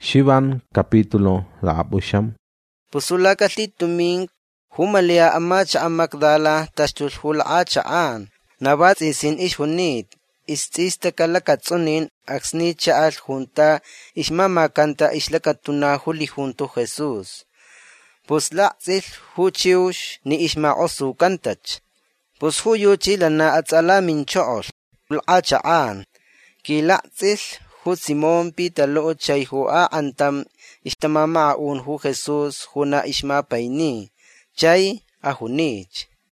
Shivan capítulo laabusham. Pusula kalit tuming humalia ama cha Magdala tashtul hula chaan. Nabat isin ishunit. Istista kalakatsunin aksni chaal junta ishmama kanta ishlakatuna huli junto Jesús. Pusla'zil huchiush ni ishma'osu kantach. Pushuyuchi lana atsala mincho'ol. Hula chaan. Kila'zil hu Simón pitalo chay hua antam ishtamama'un hu Jesús huna ishmapayni. Chay ahunich.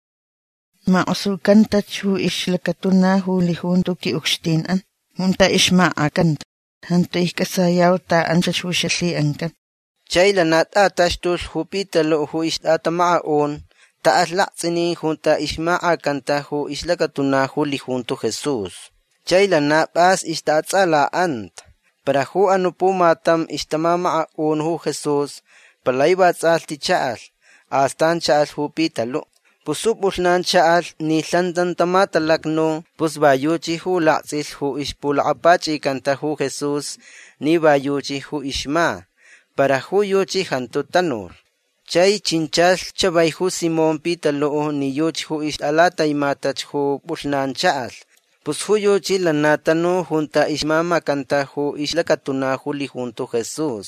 Ma'usulkantach hu ishlakatuna hu lihuntu ki ukstin'an. Hunta ishma'akant. Hanto ihkasayaw ta'an sa hu shali'ankan. Chay lanat atashtul hu pitalo hu ishtatama'un ta'asla'zini junta ishma'akanta hu ishlakatuna hu lihuntu Jesús. Chay lanabas ishtatsala'ant. Para hu anupumatam ishtamama'un hu Jesús palaybatzal ti chaal. Astan chaal hu pitalo. Pusupulnan chaal ni lantan tamatalakno pusbayuchi hu la'zil hu ishpul'apachi kanta hu Jesús ni bayuchi hu ishma. Para hu yuchi hantu tanur. Chay chinchal chabay hu Simón pitalo ni yuchi hu ishtalataymatach hu pulnan chaal. Pus hu yuchi lanatano junta ishmama kanta hu ishlakatuna hu li junto Jesús.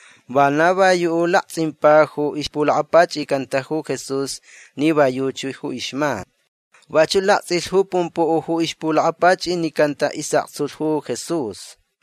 Banaba yu la'zimpa hu ishpul'apachi kanta hu Jesús ni bayuchi hu ishma. Bachu la'zil hu pumpo hu ishpul'apachi ni kanta isaqsul hu Jesús.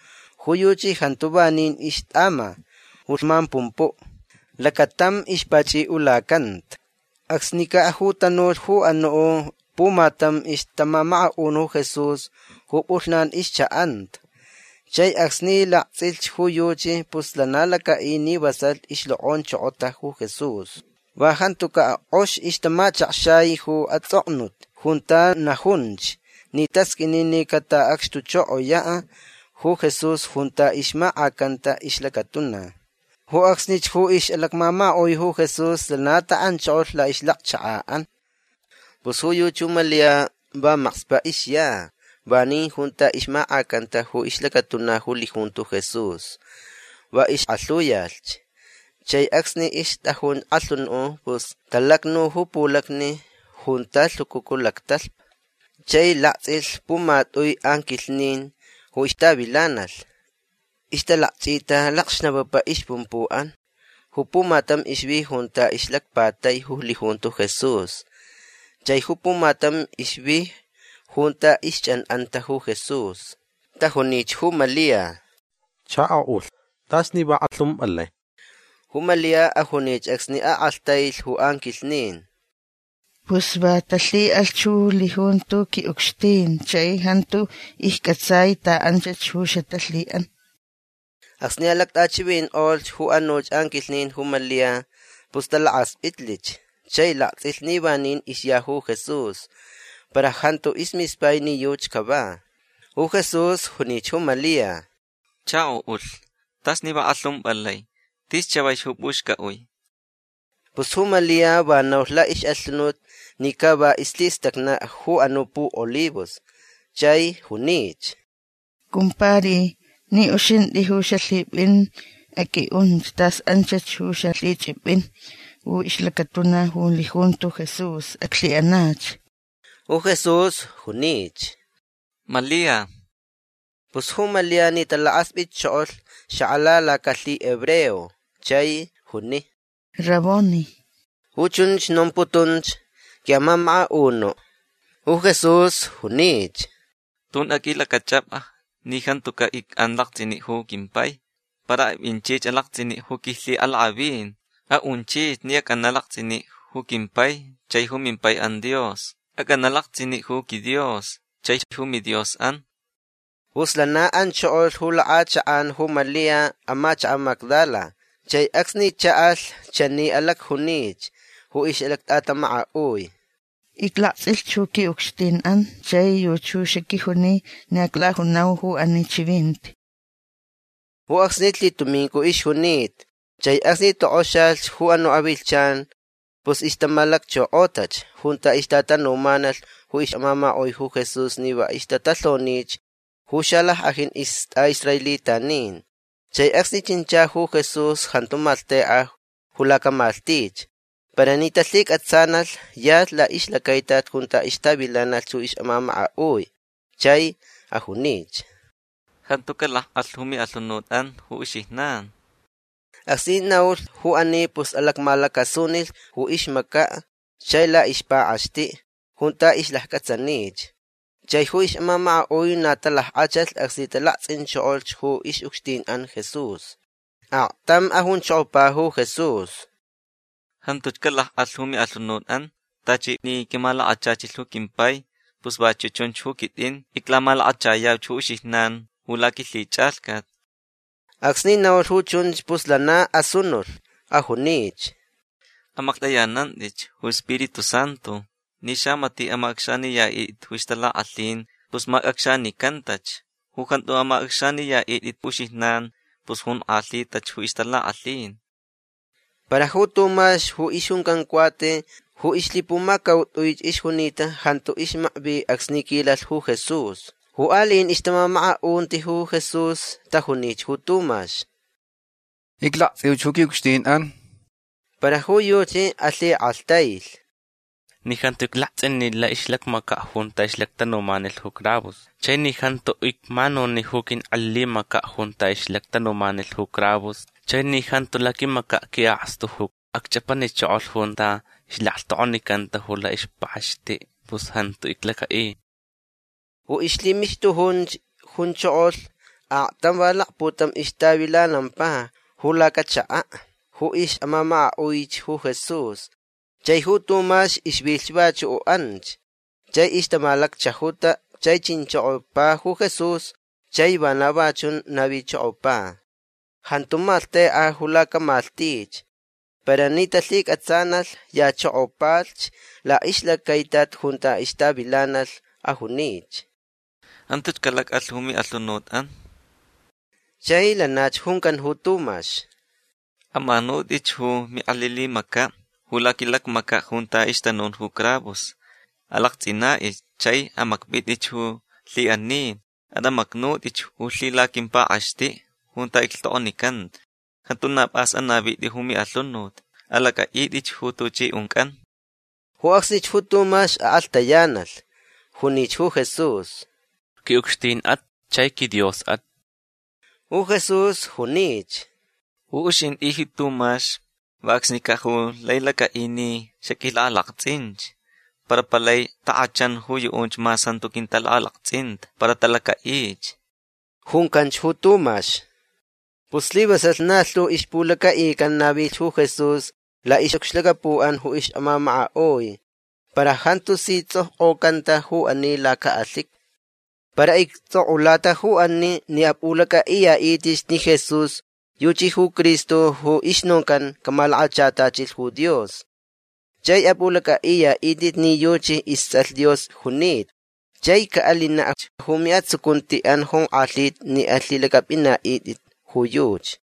Hu yuchi hantubanin ishtama hurman pumpo. Lakatam ishpachi ulakant. Aksnika hu tanul hu ano pumatam ishtamama'un hu Jesús hu pulnan ishchaant. Chay aksni la'zil hu yuchi puslanalakaini basal ishlo'on cho'ota hu Jesús. Bajantuka osh ishtamachaqshay hu atzoqnut. Junta nahunch. Ni taskinini kata akshtu cho'oya'a hu Jesús junta ishma'akanta ishlakatuna. Hu aksnich hu ish alakmama'oy hu Jesús lanata'an cho'ol la ishlaqcha'aan. Pus hu yuchu malia ba maqspa ishya. Bani junta ishma'akanta hu ishlakatuna hu li junto Jesús. Wa ish aluyalch. Chay aksni ish tahun alun'o pus talakno hu pulakni junta lukukulaktal. Chay la'zil pumatoy ankilnin hu ishtabilanal. Ishtalaqchita laqshnabapa ishpumpuan. Hu pumatam ishbi junta ishlakpatay hu li junto Jesús. Chay hu pumatam ishbi junta ischan anta hu Jesús. Tahunich hu Malia. Cha'ul. Tasni ba atlum alay. Hu Malia ahunich aksni aaltayl hu ankilnin. Pues ba tali alchu lihuntu ki ukstin. Chay hantu ihkatsay ta'an sa hu shatalian. Aksni alaktachiwin ol hu anoch ankilnin hu Malia. Pues talaas itlich. Chay la'zil nibanin isyahu Jesús. Para hanto ismispay ni yuch kaba. Hu Jesús hunich hu Malia. Chao ul. Tas ni ba atlum balay. Tis chabay hubushka uy. Pus hu Malia ba nauhla ish atlunut ni kaba islistakna hu anupu olivos. Chay hunich. Kumpari ni ushin di hu shalibin aki tas anchach hu shalichibin. Hu ishlakatuna hu lihunto Jesús aklianach. Hu Jesús hunich. Malia. Pus hu Malia ni talaas bitchool sha'ala la kali hebreo. Chay huni. Raboni. Hu chunch nomputunch kiamama uno. Hu Jesús hunich. Tun akila kachapa. Ni hantuka ik anlaqtini hu kimpay. Para inchich alaqtini hu kihli alabin. A unchich niyak analaqtini hu kimpay. Chay hu mimpay an Dios. Aganalaqtini hu ki Dios. Chay hu mi Dios an. Uslanaan chool hu la'acha'an hu Malia ama cha'a Magdala. Chay aksni cha'al chani alak hunich. Hu ish alakt'atama'a uy. Ikla'zil chu ki ukstin an. Chay yu chu shaki huni ni akla hunaw hu anichivint. Hu aksnitli tumingko ish hunit. Chay aksni to'oshal hu ano abilchan. Pues ishtamalak cho'otach. Junta ishtatanumanal hu ishmama oy hu Jesús niba ishtatalonich. Hu shalah ahin Israelitanin. Chay aksichincha hu Jesús hantumaltea hulakamaltich. Para nitaslik at sanal yat la islakaitat junta istabilanal su isamamaa uy. Chay ahunich. Hantukala alhumi alunutan hu ishihnan. Asin naul hu ani pus alakmalakasunil hu ishmaka. Chay la ishpaashti junta islahkatsanich. Chay hu isamamaa uy natalah achal aksitalaksin choolch hu ishukstin an Jesús. Tam ahun chopa hu Jesús. Hantuchkala alhumi alunutan tachi ni kimala achachil hu kimpay pus bachuchon hu kitin iklamala achayaw hu ishihnan hulaki lichalkat. Aksni naul hu chunch pus lana asunul ahunich. Amakdayanan dich hu Espiritu Santo ni shamati amakshani ya it hu istala atlin pus magakshani kantach hu kanto amakshani ya it pushihnan pus hun atlich hu istala atlin. Para hu tumash hu ishunkan kuate hu islipumakaw uych ishunita hanto ishmabi aksnikilal hu Jesús. Hu alin istamama'a unti hu Jesús tahunich hu tumash. Ikla tsiuchuki ukstin an. Para hu yuchi ali altail. Nihanto ikla'tsin nila islak maka junta islak tanumanil hu krabus. Chay nihanto ikmano ni hukin alli maka junta islak tanumanil hu krabus. Chay nihanto laki maka kiaxtu huk. Akchapani chool junta islaqto'onikanta hula ishpaashti pus hanto iklaka'i. Hu islimishtu hun chool a'tam walak putam istabilanampa hula kacha'a. Hu ish amama'a uych hu Jesús. Chay hu tumash ishbilchbachu o anch. Chay ishtamalak chahuta chay chincho'opa hu Jesús. Chay banabachun nabicho'opa. Hantumalte a hulakamaltich. Para nitaslik at sanal ya cho'opalch la islakaitat junta istabilanal ahunich. Hantuchkalak alhumi alunutan. Chay lanach hunkan hu tumash. Amanod ich hu mi alili maka. Hulakilak maka junta ishtanon hu krabus. Alaktsina ich chay amakbit ich hu lianin. Adamaknod ich hu lilakin pa ashti. Junta ikto'onikant. Hantunap as anabit di humi alunod. Alakait ich hu tuchi unkan. Hu aksich hu tumash aaltayanal. Hunich hu Jesús. Ki ukstin at chay ki Dios at. Hu Jesús hunich. Hu ushin ihi tumash. Vaksnika hu laylaka ini shakila alaqtsinch. Para palay taachan hu yuunch masanto kintal alaqtsint. Para talaka ich. Hunkanch hu tumash. Puslibasat naslu ishpulaka ikan nabil hu Jesús la ishokshlakapuan hu ish amama'a oy. Para hantu sitso o kanta hu ani laka asik. Para ikto ulata hu ani ni apulaka iya itis ni Jesús yuchi hu Cristo hu ishnonkan kamalachatachil hu Dios. Chay apulaka iya itit ni yuchi isal Dios hunit. Chay kaalina humiat sukuntian hong atlit ni atlilakap ina itit huyuch.